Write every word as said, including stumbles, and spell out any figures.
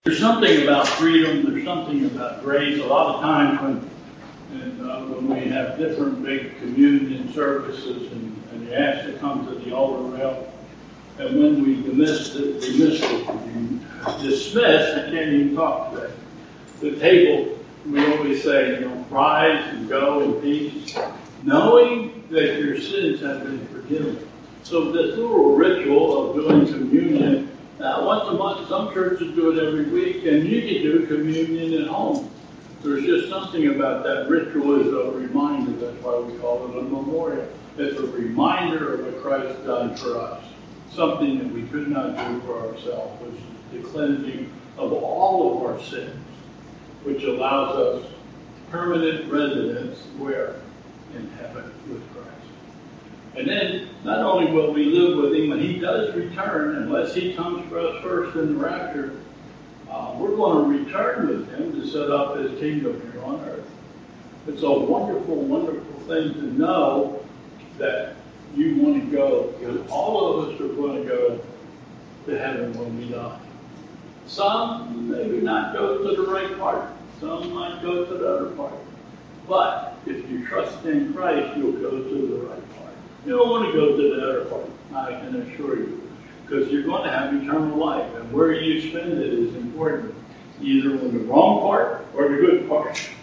There's something about freedom, there's something about grace. A lot of times when and, uh, when we have different big communion services and, and you're asked to come to the altar rail, and when we dismiss, dismiss, dismiss, I can't even talk today, the table, we always say, you know, rise and go in peace, knowing that your sins have been forgiven. So this little ritual of doing communion, uh, once a month, some churches do it every week, and you can do communion at home. There's just something about that ritual as a reminder. That's why we call it a memorial. It's a reminder of what Christ done for us. Something that we could not do for ourselves, which is the cleansing of all of our sins, which allows us permanent residence where? In heaven with Christ. And then, not only will we live with Him when He does return, unless He comes for us first in the rapture, Uh, we're going to return with Him to set up His kingdom here on earth. It's a wonderful, wonderful thing to know that you want to go, because all of us are going to go to heaven when we die. Some maybe not go to the right part. Some might go to the other part. But if you trust in Christ, you'll go to the right part. You don't want to go to the other part, I can assure you. Because you're going to have eternal life, and where you spend it is important, either on the wrong part or the good part.